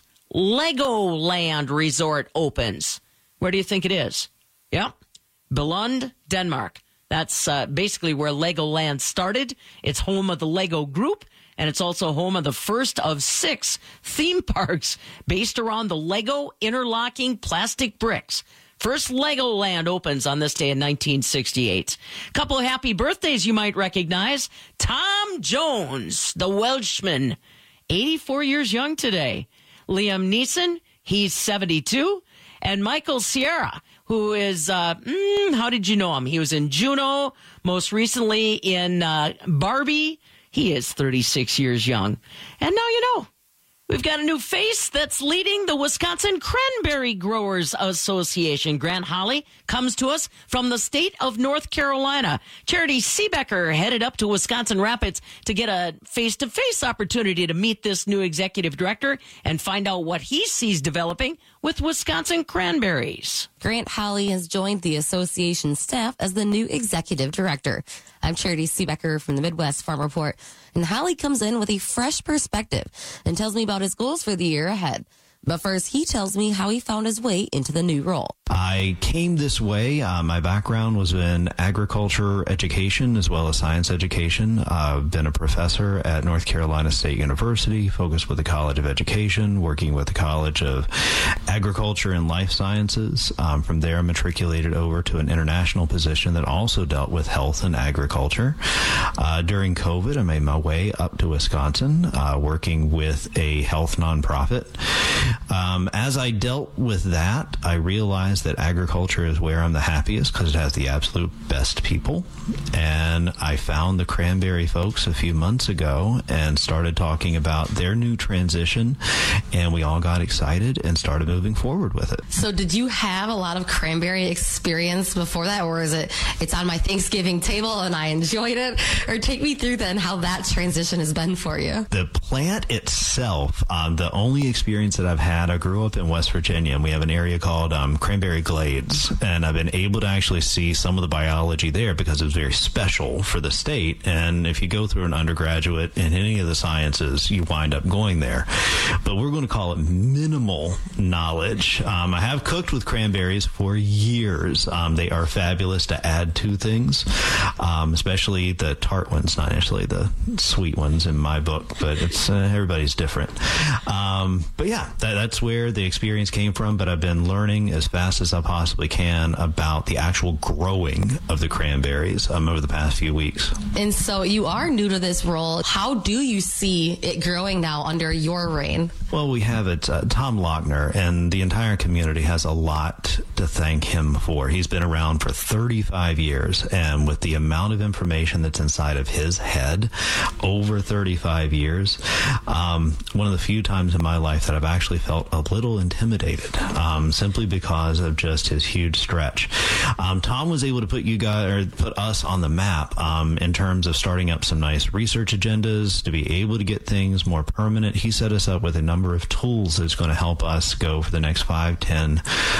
Legoland resort opens. Where do you think it is? Yep, Billund, Denmark. That's basically where Legoland started. It's home of the Lego Group, and it's also home of the first of 6 theme parks based around the Lego interlocking plastic bricks. First Legoland opens on this day in 1968. Couple of happy birthdays you might recognize. Tom Jones, the Welshman, 84 years young today. Liam Neeson, he's 72. And Michael Cera, who is, how did you know him? He was in Juno, most recently in Barbie. He is 36 years young. And now you know. We've got a new face that's leading the Wisconsin Cranberry Growers Association. Grant Holly comes to us from the state of North Carolina. Charity Seebecker headed up to Wisconsin Rapids to get a face-to-face opportunity to meet this new executive director and find out what he sees developing with Wisconsin cranberries. Grant Holly has joined the association staff as the new executive director. I'm Charity Seebecker from the Midwest Farm Report, and Holly comes in with a fresh perspective and tells me about his goals for the year ahead. But first, he tells me how he found his way into the new role. I came this way. My background was in agriculture education as well as science education. I've been a professor at North Carolina State University, focused with the College of Education, working with the College of Agriculture and Life Sciences. From there, I matriculated over to an international position that also dealt with health and agriculture. During COVID, I made my way up to Wisconsin, working with a health nonprofit. As I dealt with that, I realized that agriculture is where I'm the happiest because it has the absolute best people. And I found the Cranberry folks a few months ago and started talking about their new transition, and we all got excited and started moving forward with it. So did you have a lot of cranberry experience before that, or is it's on my Thanksgiving table and I enjoyed it? Or take me through then how that transition has been for you. The plant itself, the only experience that I've had, I grew up in West Virginia, and we have an area called Cranberry Glades, and I've been able to actually see some of the biology there because it was very special for the state. And if you go through an undergraduate in any of the sciences, you wind up going there. But we're going to call it minimal knowledge. I have cooked with cranberries for years. They are fabulous to add to things, especially the tart ones, not necessarily the sweet ones in my book, but it's everybody's different. But yeah, that's where the experience came from. But I've been learning as fast as I possibly can about the actual growing of the cranberries over the past few weeks. And so you are new to this role. How do you see it growing now under your reign? Well, we have it, Tom Lochner, and the entire community has a lot to thank him for. He's been around for 35 years, and with the amount of information that's inside of his head over 35 years, one of the few times in my life that I've actually felt a little intimidated, simply because of just his huge stretch. Tom was able to put us on the map in terms of starting up some nice research agendas to be able to get things more permanent. He set us up with a number of tools that's going to help us go for the next 5, 10,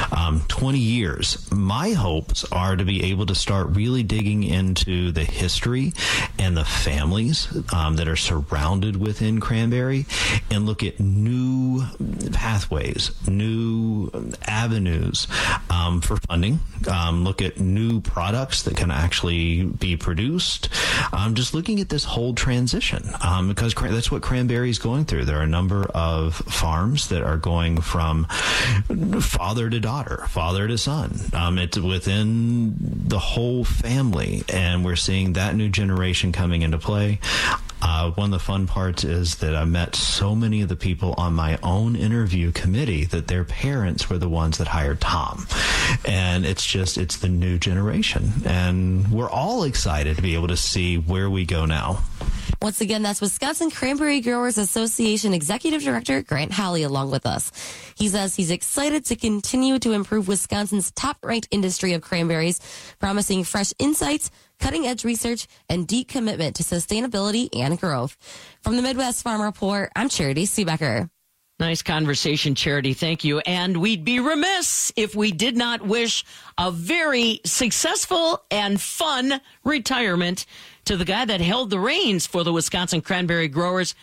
20 years. My hopes are to be able to start really digging into the history and the families that are surrounded within Cranberry and look at new pathways, new avenues for funding, look at new products that can actually be produced. Just looking at this whole transition because that's what Cranberry is going through. There are a number of farms that are going from father to daughter, father to son. It's within the whole family, and we're seeing that new generation coming into play. One of the fun parts is that I met so many of the people on my own interview committee that their parents were the ones that hired Tom. And it's the new generation. And we're all excited to be able to see where we go now. Once again, that's Wisconsin Cranberry Growers Association Executive Director Grant Halley along with us. He says he's excited to continue to improve Wisconsin's top-ranked industry of cranberries, promising fresh insights, cutting-edge research, and deep commitment to sustainability and growth. From the Midwest Farm Report, I'm Charity Seebecker. Nice conversation, Charity. Thank you. And we'd be remiss if we did not wish a very successful and fun retirement to the guy that held the reins for the Wisconsin Cranberry Growers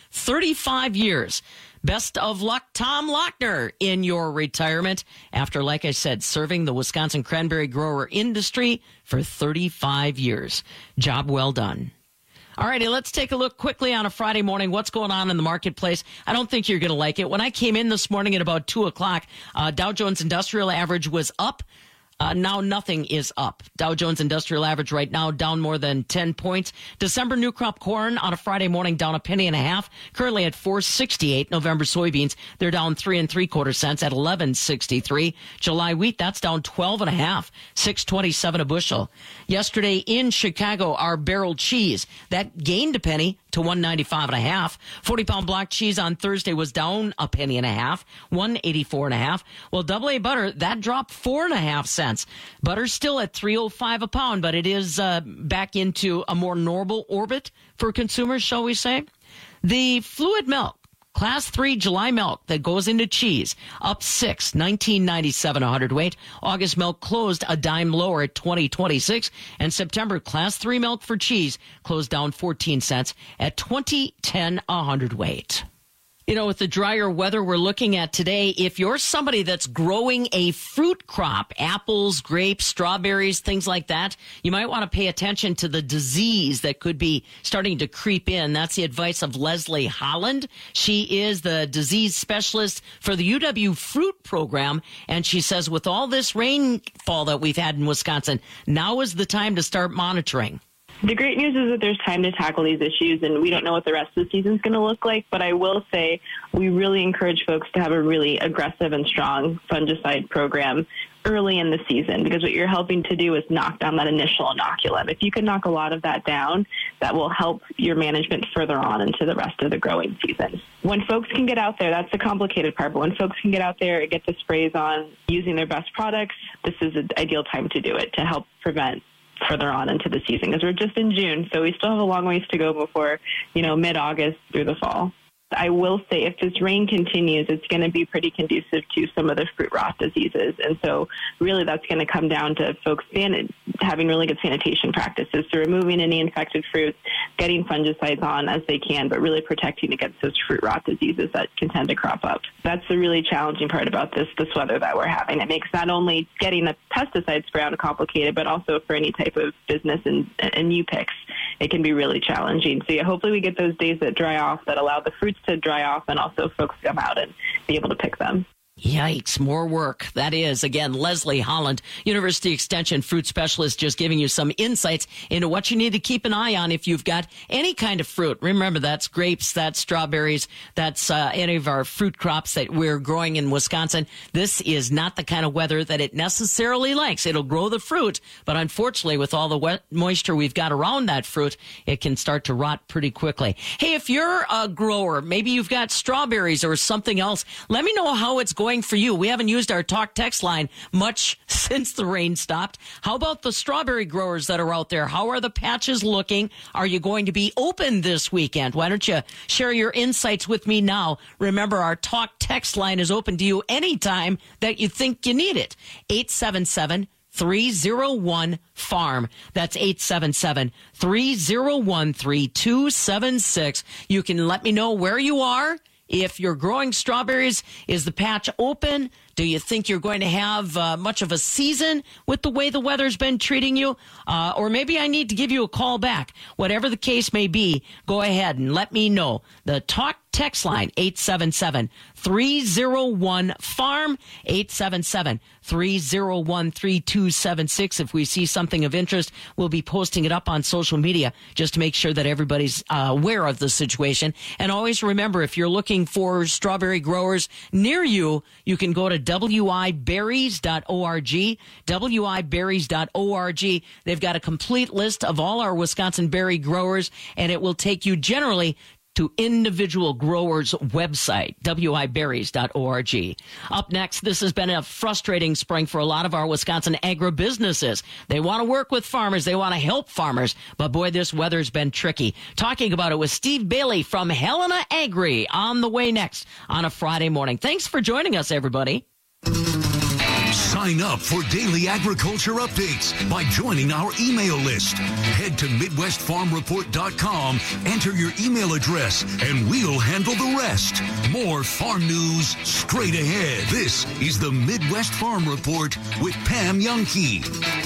35 years. Best of luck, Tom Lochner, in your retirement after, like I said, serving the Wisconsin cranberry grower industry for 35 years. Job well done. All righty, let's take a look quickly on a Friday morning. What's going on in the marketplace? I don't think you're going to like it. When I came in this morning at about 2 o'clock, Dow Jones Industrial Average was up. Now nothing is up. Dow Jones Industrial Average right now down more than 10 points. December new crop corn on a Friday morning down 1.50 cents, currently at $4.68. November soybeans, they're down 3 3/4 cents at $11.63. July wheat, that's down 12.5, $6.27 a bushel. Yesterday in Chicago, our barrel cheese that gained a penny to $1.95.5. 40-pound block cheese on Thursday was down 1.50 cents, $1.84.5. Well, AA butter that dropped 4.5 cents. Butter's still at $3.05 a pound, but it is back into a more normal orbit for consumers, shall we say. The fluid milk, Class 3 July milk that goes into cheese, up 6, $19.97 a hundredweight. August milk closed a dime lower at $20.26, and September Class 3 milk for cheese closed down 14 cents at $20.10 a hundredweight. You know, with the drier weather we're looking at today, if you're somebody that's growing a fruit crop, apples, grapes, strawberries, things like that, you might want to pay attention to the disease that could be starting to creep in. That's the advice of Leslie Holland. She is the disease specialist for the UW Fruit Program, and she says with all this rainfall that we've had in Wisconsin, now is the time to start monitoring. The great news is that there's time to tackle these issues, and we don't know what the rest of the season is going to look like, but I will say we really encourage folks to have a really aggressive and strong fungicide program early in the season, because what you're helping to do is knock down that initial inoculum. If you can knock a lot of that down, that will help your management further on into the rest of the growing season. When folks can get out there, that's the complicated part, but when folks can get out there and get the sprays on using their best products, this is an ideal time to do it to help prevent further on into the season, because we're just in June, so we still have a long ways to go before, mid-August through the fall. I will say if this rain continues, it's going to be pretty conducive to some of the fruit rot diseases. And so really that's going to come down to folks having really good sanitation practices, so removing any infected fruits, getting fungicides on as they can, but really protecting against those fruit rot diseases that can tend to crop up. That's the really challenging part about this weather that we're having. It makes not only getting the pesticides ground complicated, but also for any type of business and new picks, it can be really challenging. So yeah, hopefully we get those days that dry off, that allow the fruits to dry off, and also folks come out and be able to pick them. Yikes, more work. That is, again, Leslie Holland, University Extension fruit specialist, just giving you some insights into what you need to keep an eye on if you've got any kind of fruit. Remember, that's grapes, that's strawberries, that's any of our fruit crops that we're growing in Wisconsin. This is not the kind of weather that it necessarily likes. It'll grow the fruit, but unfortunately, with all the wet moisture we've got around that fruit, it can start to rot pretty quickly. Hey, if you're a grower, maybe you've got strawberries or something else, let me know how it's going for you. We haven't used our talk text line much since the rain stopped. How about the strawberry growers that are out there? How are the patches looking? Are you going to be open this weekend? Why don't you share your insights with me now? Remember, our talk text line is open to you anytime that you think you need it. 877-301-FARM. That's 877-301-3276. You can let me know where you are. If you're growing strawberries, is the patch open? Do you think you're going to have much of a season with the way the weather's been treating you? Or maybe I need to give you a call back. Whatever the case may be, go ahead and let me know. The talk text line, 877-301-FARM, 877-301-3276. If we see something of interest, we'll be posting it up on social media just to make sure that everybody's aware of the situation. And always remember, if you're looking for strawberry growers near you, you can go to wiberries.org, wiberries.org. They've got a complete list of all our Wisconsin berry growers, and it will take you generally to individual growers' website, wiberries.org. Up next, this has been a frustrating spring for a lot of our Wisconsin agribusinesses. They want to work with farmers. They want to help farmers. But boy, this weather's been tricky. Talking about it with Steve Bailey from Helena Agri on the way next on a Friday morning. Thanks for joining us, everybody. Sign up for daily agriculture updates by joining our email list. Head to MidwestFarmReport.com, enter your email address, and we'll handle the rest. More farm news straight ahead. This is the Midwest Farm Report with Pam Youngkey.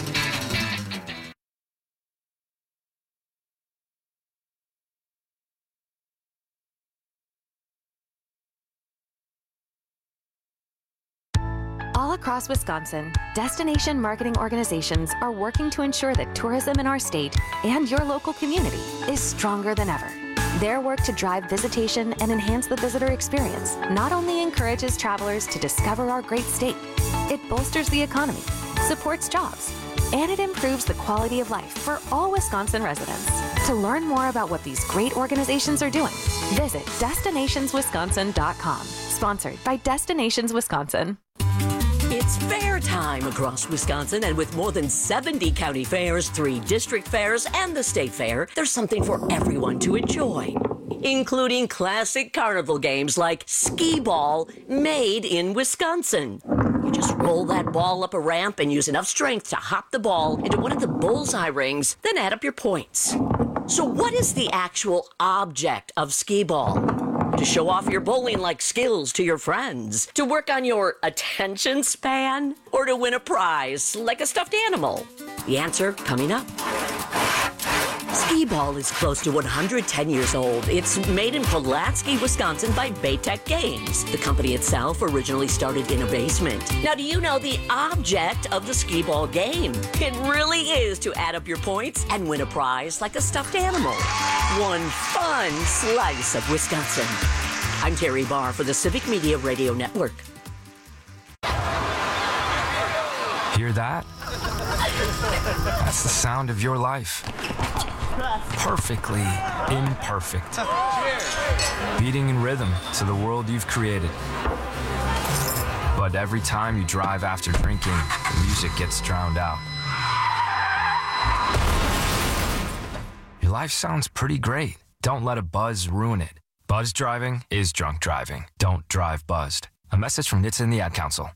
All across Wisconsin, destination marketing organizations are working to ensure that tourism in our state and your local community is stronger than ever. Their work to drive visitation and enhance the visitor experience not only encourages travelers to discover our great state, it bolsters the economy, supports jobs, and it improves the quality of life for all Wisconsin residents. To learn more about what these great organizations are doing, visit destinationswisconsin.com. Sponsored by Destinations Wisconsin. It's fair time across Wisconsin, and with more than 70 county fairs, 3 district fairs, and the state fair, there's something for everyone to enjoy, including classic carnival games like skee ball, made in Wisconsin. You just roll that ball up a ramp and use enough strength to hop the ball into one of the bullseye rings, then add up your points. So what is the actual object of skee ball? To show off your bowling-like skills to your friends? To work on your attention span? Or to win a prize like a stuffed animal? The answer coming up. Skee-Ball is close to 110 years old. It's made in Pulaski, Wisconsin by Baytech Games. The company itself originally started in a basement. Now, do you know the object of the Skee-Ball game? It really is to add up your points and win a prize like a stuffed animal. One fun slice of Wisconsin. I'm Terry Barr for the Civic Media Radio Network. Hear that? That's the sound of your life. Perfectly imperfect. Beating in rhythm to the world you've created. But every time you drive after drinking, the music gets drowned out. Your life sounds pretty great. Don't let a buzz ruin it. Buzz driving is drunk driving. Don't drive buzzed. A message from NHTSA and the Ad Council.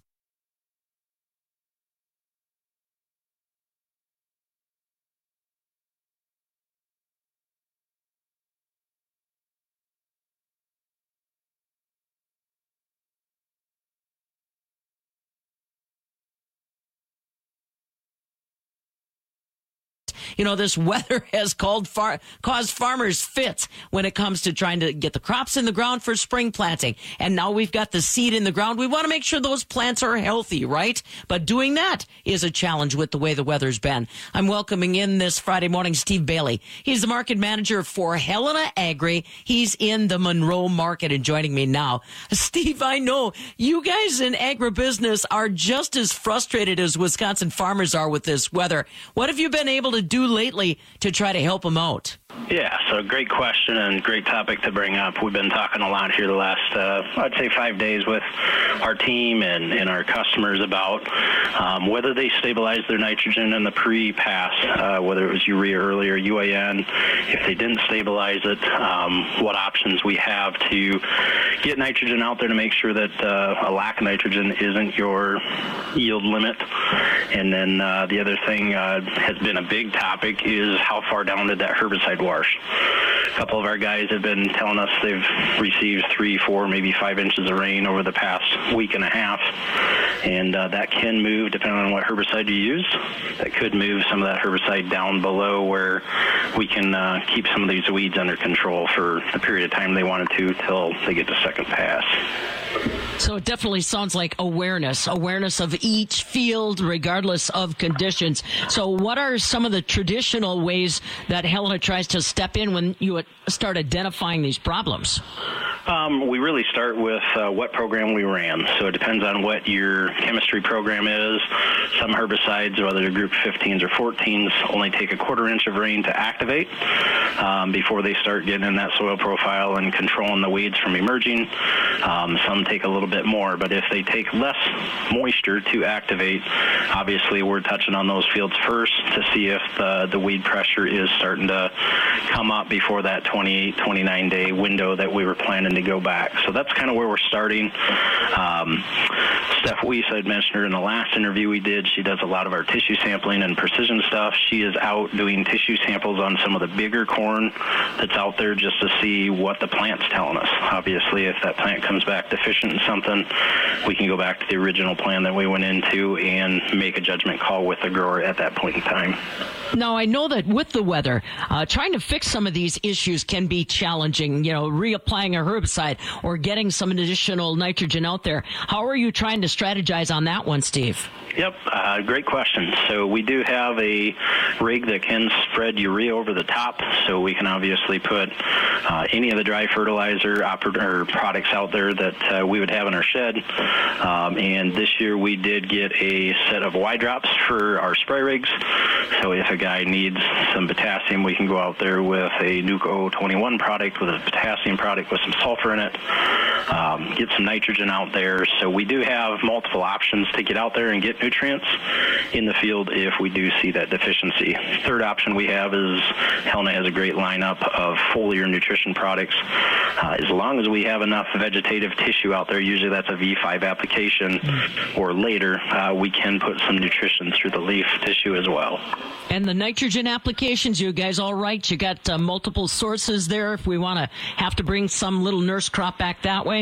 You know, this weather has caused farmers fits when it comes to trying to get the crops in the ground for spring planting. And now we've got the seed in the ground. We want to make sure those plants are healthy, right? But doing that is a challenge with the way the weather's been. I'm welcoming in this Friday morning Steve Bailey. He's the market manager for Helena Agri. He's in the Monroe market and joining me now. Steve, I know you guys in agribusiness are just as frustrated as Wisconsin farmers are with this weather. What have you been able to do lately to try to help them out? Yeah, so great question and great topic to bring up. We've been talking a lot here the last, I'd say 5 days with our team and our customers about whether they stabilize their nitrogen in the pre-pass, whether it was urea earlier, UAN, if they didn't stabilize it, what options we have to get nitrogen out there to make sure that a lack of nitrogen isn't your yield limit. And then the other thing has been a big topic is how far down did that herbicide wash? A couple of our guys have been telling us they've received 3, 4, maybe 5 inches of rain over the past week and a half, and that can move depending on what herbicide you use. That could move some of that herbicide down below where we can keep some of these weeds under control for the period of time they wanted to till they get to second pass. So it definitely sounds like awareness of each field regardless of conditions. So what are some of the traditional ways that Helena tries to step in when you start identifying these problems? We really start with what program we ran. So it depends on what your chemistry program is. Some herbicides, whether they're group 15s or 14s, only take a 1/4 inch of rain to activate before they start getting in that soil profile and controlling the weeds from emerging. Some take a little bit more, but if they take less moisture to activate, obviously we're touching on those fields first to see if the weed pressure is starting to come up before that 28, 29-day window that we were planning to go back. So that's kind of where we're starting. Steph Weiss, I'd mentioned her in the last interview we did. She does a lot of our tissue sampling and precision stuff. She is out doing tissue samples on some of the bigger corn that's out there just to see what the plant's telling us. Obviously, if that plant comes back deficient in something, we can go back to the original plan that we went into and make a judgment call with the grower at that point in time. Now, I know that with the weather, trying to fix some of these issues can be challenging, you know, reapplying a herbicide or getting some additional nitrogen out there. How are you trying to strategize on that one, Steve? Yep, great question. So we do have a rig that can spread urea over the top, so we can obviously put any of the dry fertilizer or products out there that we would have in our shed. And this year we did get a set of Y drops for our spray rigs. So if a guy needs some potassium, we can go out there with a Nuco 21 product with a potassium product with some sulfur in it, get some nitrogen out there. So we do have multiple options to get out there and get nutrients in the field if we do see that deficiency. Third option we have is Helena has a great lineup of foliar nutrition products. As long as we have enough vegetative tissue out there, usually that's a V5 application or later, we can put some nutrition through the leaf tissue as well. And the nitrogen applications, you guys all right? You got multiple sources there if we want to have to bring some little nurse crop back that way?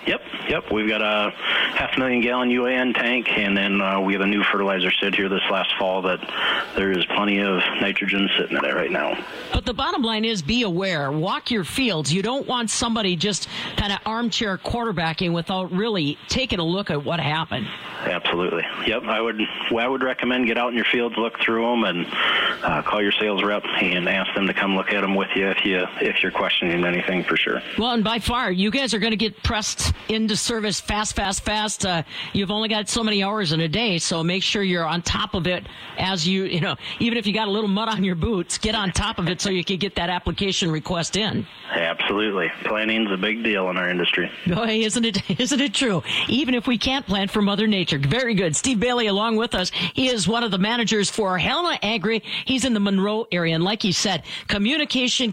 Yep. We've got a 500,000 gallon UAN tank, and then we have a new fertilizer sit here this last fall that there is plenty of nitrogen sitting in it right now. But the bottom line is be aware. Walk your fields. You don't want somebody just kind of armchair quarterbacking without really taking a look at what happened. Absolutely. Yep. I would recommend get out in your fields, look through them, and call your sales rep and ask them to come look at them with you if you're questioning anything for sure. Well, and by far, you guys are going to get pressed into service fast. You've only got so many hours in a day, so make sure you're on top of it as even if you got a little mud on your boots, get on top of it so you can get that application request in. Absolutely. Planning's a big deal in our industry. Boy, isn't it true? Even if we can't plan for Mother Nature. Very good. Steve Bailey along with us. He is one of the managers for Helena Agri. He's in the Monroe area. And like he said, communication.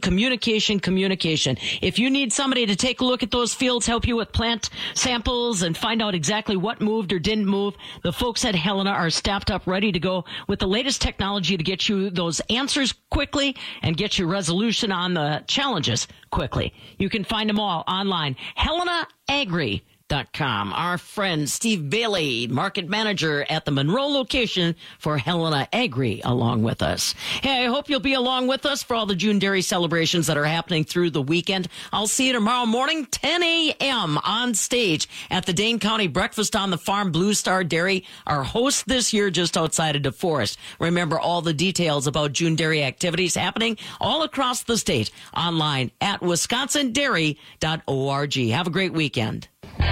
If you need somebody to take a look at those fields, help you with plant samples and find out exactly what moved or didn't move, the folks at Helena are staffed up, ready to go with the latest technology to get you those answers quickly and get you resolution on the challenges quickly. You can find them all online. HelenaAgri.com. Our friend Steve Bailey, market manager at the Monroe location for Helena Agri, along with us. Hey, I hope you'll be along with us for all the June dairy celebrations that are happening through the weekend. I'll see you tomorrow morning, 10 a.m. on stage at the Dane County Breakfast on the Farm. Blue Star Dairy, our host this year, just outside of DeForest. Remember all the details about June dairy activities happening all across the state online at wisconsindairy.org. Have a great weekend.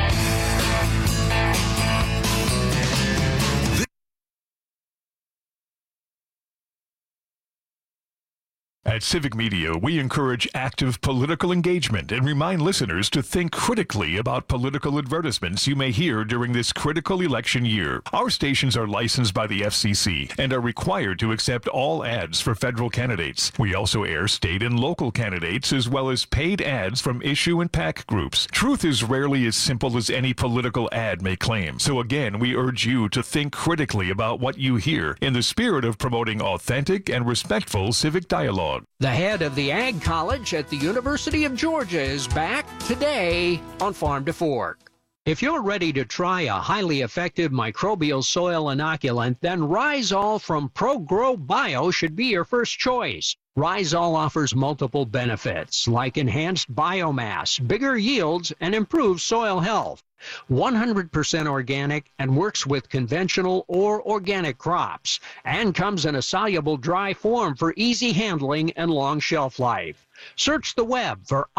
At Civic Media, we encourage active political engagement and remind listeners to think critically about political advertisements you may hear during this critical election year. Our stations are licensed by the FCC and are required to accept all ads for federal candidates. We also air state and local candidates as well as paid ads from issue and PAC groups. Truth is rarely as simple as any political ad may claim. So again, we urge you to think critically about what you hear in the spirit of promoting authentic and respectful civic dialogue. The head of the Ag College at the University of Georgia is back today on Farm to Fork. If you're ready to try a highly effective microbial soil inoculant, then Rhizol from ProGrow Bio should be your first choice. Rhizol offers multiple benefits like enhanced biomass, bigger yields, and improved soil health. 100% organic and works with conventional or organic crops, and comes in a soluble dry form for easy handling and long shelf life. Search the web for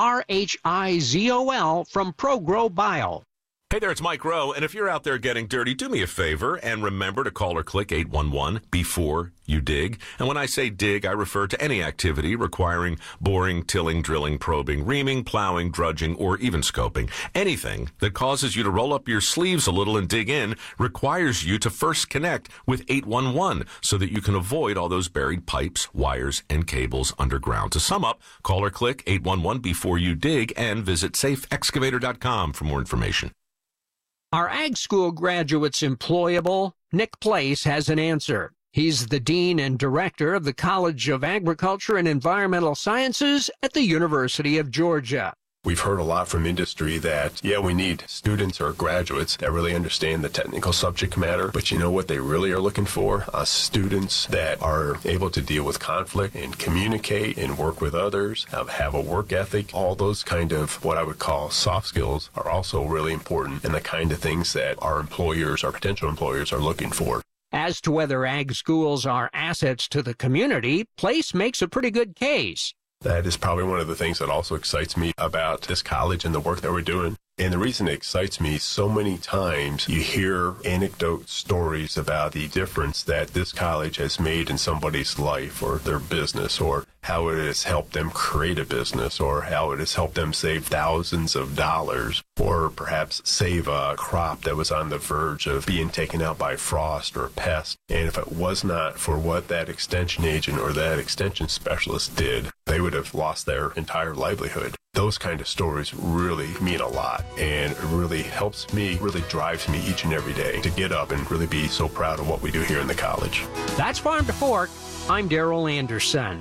RHIZOL from ProGrow Bio. Hey there, it's Mike Rowe, and if you're out there getting dirty, do me a favor and remember to call or click 811 before you dig. And when I say dig, I refer to any activity requiring boring, tilling, drilling, probing, reaming, plowing, drudging, or even scoping. Anything that causes you to roll up your sleeves a little and dig in requires you to first connect with 811 so that you can avoid all those buried pipes, wires, and cables underground. To sum up, call or click 811 before you dig and visit safeexcavator.com for more information. Are ag school graduates employable? Nick Place has an answer. He's the Dean and Director of the College of Agriculture and Environmental Sciences at the University of Georgia. We've heard a lot from industry that, we need students or graduates that really understand the technical subject matter, but you know what they really are looking for? Students that are able to deal with conflict and communicate and work with others, have a work ethic. All those kind of what I would call soft skills are also really important and the kind of things that our employers, our potential employers are looking for. As to whether ag schools are assets to the community, Place makes a pretty good case. That is probably one of the things that also excites me about this college and the work that we're doing. And the reason it excites me, so many times you hear anecdote stories about the difference that this college has made in somebody's life or their business, or how it has helped them create a business, or how it has helped them save thousands of dollars, or perhaps save a crop that was on the verge of being taken out by frost or pest. And if it was not for what that extension agent or that extension specialist did, they would have lost their entire livelihood. Those kind of stories really mean a lot, and it really helps me, really drives me each and every day to get up and really be so proud of what we do here in the college. That's Farm to Fork. I'm Daryl Anderson.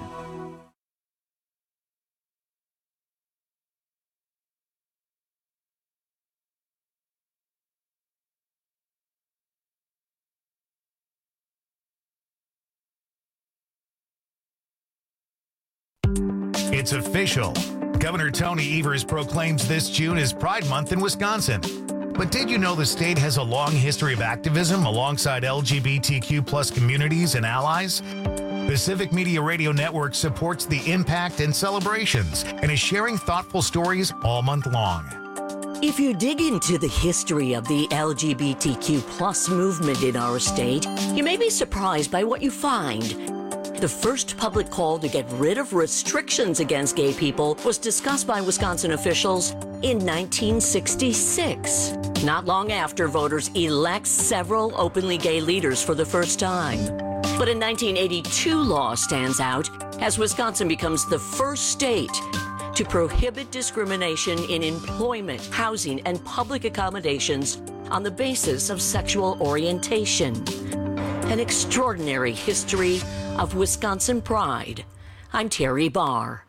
It's official. Governor Tony Evers proclaims this June is Pride Month in Wisconsin. But did you know the state has a long history of activism alongside LGBTQ plus communities and allies? The Civic Media Radio Network supports the impact and celebrations and is sharing thoughtful stories all month long. If you dig into the history of the LGBTQ plus movement in our state, you may be surprised by what you find. The first public call to get rid of restrictions against gay people was discussed by Wisconsin officials in 1966, not long after voters elect several openly gay leaders for the first time. But in 1982, law stands out as Wisconsin becomes the first state to prohibit discrimination in employment, housing, and public accommodations on the basis of sexual orientation. An extraordinary history of Wisconsin pride. I'm Terry Barr.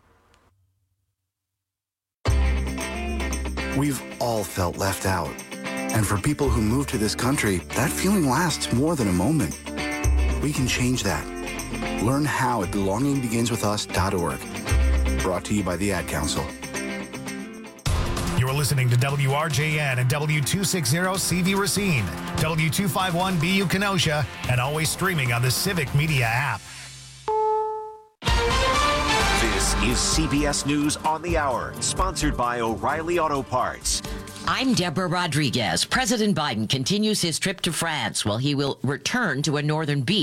We've all felt left out. And for people who move to this country, that feeling lasts more than a moment. We can change that. Learn how at belongingbeginswithus.org. Brought to you by the Ad Council. You're listening to WRJN and W260 CV Racine, W251 BU Kenosha, and always streaming on the Civic Media app. This is CBS News on the Hour, sponsored by O'Reilly Auto Parts. I'm Deborah Rodriguez. President Biden continues his trip to France while he will return to a northern beach.